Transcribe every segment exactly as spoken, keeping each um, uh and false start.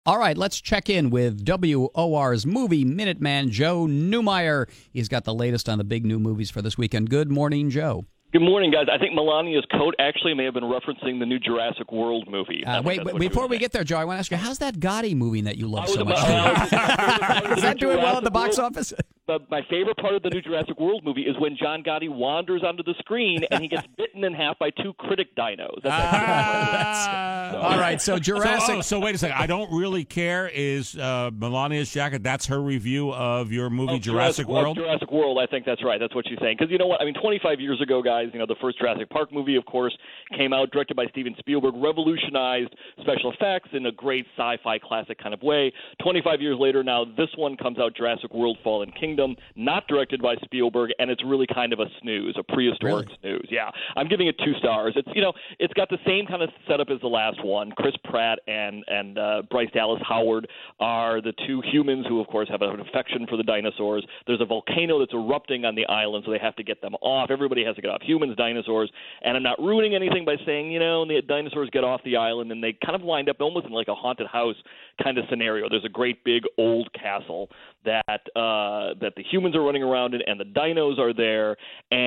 All right, let's check in with W O R's Movie Minute Man, Joe Newmeyer. He's got the latest on the big new movies for this weekend. Good morning, Joe. Good morning, guys. I think Melania's coat actually may have been referencing the new Jurassic World movie. Uh, wait, wait before we get there, Joe, I want to ask you, how's that Gotti movie that you love so about, much? uh, Is that doing well at the box World, office? But my favorite part of the new Jurassic World movie is when John Gotti wanders onto the screen and he gets bitten in half by two critic dinos. That's Ah, so. All right, so Jurassic... So, oh, so wait a second. I don't really care is uh, Melania's jacket. That's her review of your movie Oh, Jurassic, Jurassic World? Jurassic World, I think that's right. That's what she's saying. Because you know what? I mean, twenty-five years ago, guys, you know, the first Jurassic Park movie, of course, came out, directed by Steven Spielberg, revolutionized special effects in a great sci-fi classic kind of way. twenty-five years later now, this one comes out, Jurassic World Fallen Kingdom, not directed by Spielberg, and it's really kind of a snooze, a prehistoric Really? snooze. Yeah, I'm giving it two stars. It's, you know, it's got the same kind of setup as the last one. Chris Pratt and, and uh, Bryce Dallas Howard are the two humans who, of course, have an affection for the dinosaurs. There's a volcano that's erupting on the island, so they have to get them off. Everybody has to get off, humans, dinosaurs, and I'm not ruining anything by saying, you know, the dinosaurs get off the island, and they kind of wind up almost in like a haunted house kind of scenario. There's a great big old castle that uh, that the humans are running around in, and the dinos are there,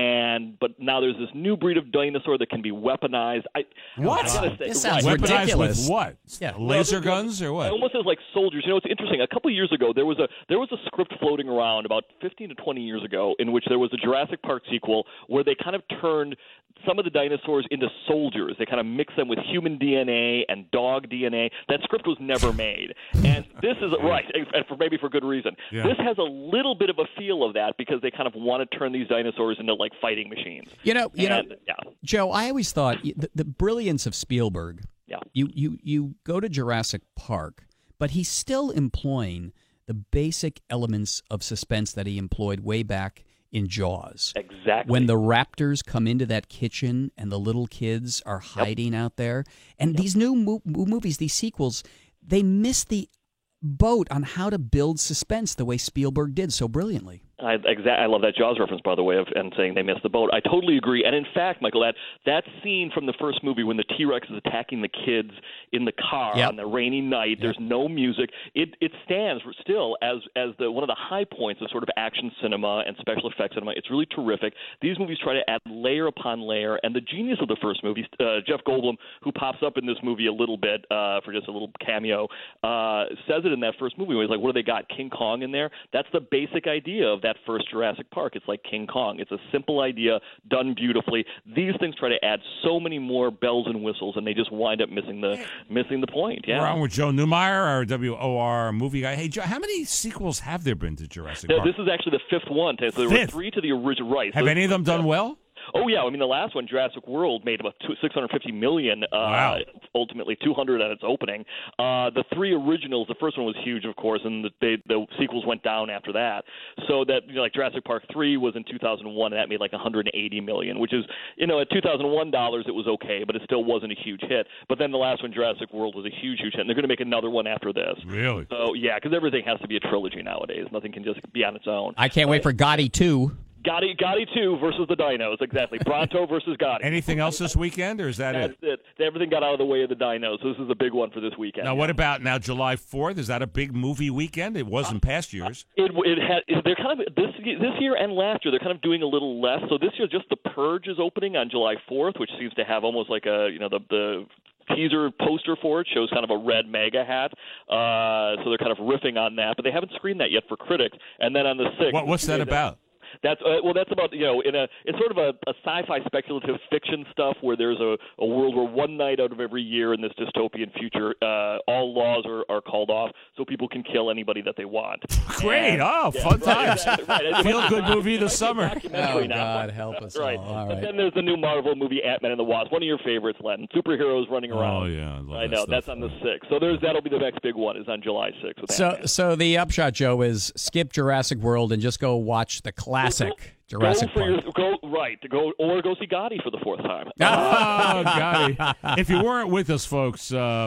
and but now there's this new breed of dinosaur that can be weaponized. I, What? I gotta say, This sounds right. Weaponized ridiculous. with what? Yeah. Laser Well, guns or what? Almost as like soldiers. You know, it's interesting. A couple of years ago, there was a there was a script floating around about fifteen to twenty years ago in which there was a Jurassic Park sequel where they kind of turned some of the dinosaurs into soldiers. They kind of mixed them with human D N A and dog D N A. That script was never made. And this is right, and for maybe for good reason. Yeah. This has a little bit of a feel of that because they kind of want to turn these dinosaurs into like fighting machines. You know, you And, know, yeah. Joe, I always thought the, the brilliance of Spielberg, Yeah. you, you, you go to Jurassic Park, but he's still employing the basic elements of suspense that he employed way back in Jaws. Exactly. When the raptors come into that kitchen and the little kids are hiding out there. And these new mo- movies, these sequels, they miss the boat on how to build suspense the way Spielberg did so brilliantly. I, exa- I love that Jaws reference, by the way, of, and saying they missed the boat. I totally agree. And in fact, Michael, that, that scene from the first movie when the T-Rex is attacking the kids in the car Yep. on the rainy night, there's no music. It it stands still as as the one of the high points of sort of action cinema and special effects cinema. It's really terrific. These movies try to add layer upon layer. And the genius of the first movie, uh, Jeff Goldblum, who pops up in this movie a little bit uh, for just a little cameo, uh, says it in that first movie where he's like, what do they got, King Kong in there? That's the basic idea of that first Jurassic Park. It's like King Kong. It's a simple idea done beautifully. These things try to add so many more bells and whistles, and they just wind up missing the missing the point. Yeah. We're on with Joe Newmeyer, our W O R movie guy. Hey, Joe, how many sequels have there been to Jurassic No, Park? this is actually the fifth one. So there Fifth? were three to the original. Right. Have So- any of them done well? Oh yeah, I mean the last one, Jurassic World, made about six hundred fifty million. Uh, Wow. Ultimately, two hundred at its opening. Uh, the three originals, the first one was huge, of course, and the, they, the sequels went down after that. So that you know, like Jurassic Park three was in two thousand one, and that made like one hundred eighty million, which is you know at two thousand one dollars it was okay, but it still wasn't a huge hit. But then the last one, Jurassic World, was a huge, huge hit, and they're going to make another one after this. Really? So yeah, because everything has to be a trilogy nowadays. Nothing can just be on its own. I can't wait for Gotti two. Gotti, Gotti two versus the Dinos, exactly. Bronto versus Gotti. Anything else this weekend, or is that That's it? it. Everything got out of the way of the Dinos. This is a big one for this weekend. Now, what about now July fourth? Is that a big movie weekend? It was in past years. It, it had. They're kind of this this year and last year. They're kind of doing a little less. So this year, just The Purge is opening on July fourth, which seems to have almost like a you know the the. teaser poster for it shows kind of a red MAGA hat, uh, so they're kind of riffing on that, but they haven't screened that yet for critics. And then on the sixth, What, what's that about? That's uh, well. That's about you know in a it's sort of a, a sci-fi speculative fiction stuff where there's a, a world where one night out of every year in this dystopian future, uh, all laws are, are called off, so people can kill anybody that they want. Great! And- oh, yeah, fun right, times. exactly, right. It's Feel like- good movie of the it's summer. a documentary Oh, now. God, help us That's right. all. All But right. then there's the new Marvel movie Ant-Man and the Wasp, one of your favorites, Len. Superheroes running around. Oh, yeah, I love I that know stuff. that's on the sixth. So there's that'll be the next big one is on July sixth. With So, Ant-Man. so the upshot, Joe, is skip Jurassic World and just go watch the classic Jurassic go for Park. your, go right to go or go see Gotti for the fourth time. Oh, got it. If you weren't with us, folks, uh,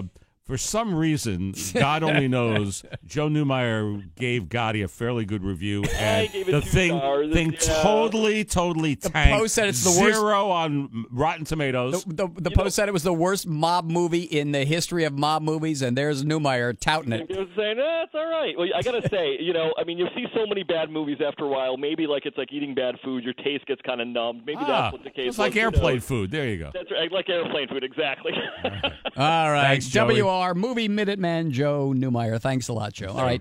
For some reason, God only knows, Joe Newmeyer gave Gotti a fairly good review, and gave it the two thing stars. thing Yeah. totally, totally tanked. Post said it's the worst- Zero on Rotten Tomatoes. The, the, the Post know, said it was the worst mob movie in the history of mob movies, and there's Newmeyer touting it. He was saying, eh, it's all right. Well, I got to say, you know, I mean, you see so many bad movies after a while. Maybe like it's like eating bad food. Your taste gets kind of numbed. Maybe ah, that's what the case it's was. like Who airplane knows? food. There you go. That's right. Like airplane food, exactly. All right. Thanks, Joey. W R Movie Minuteman Joe Newmeyer. Thanks a lot, Joe. All right.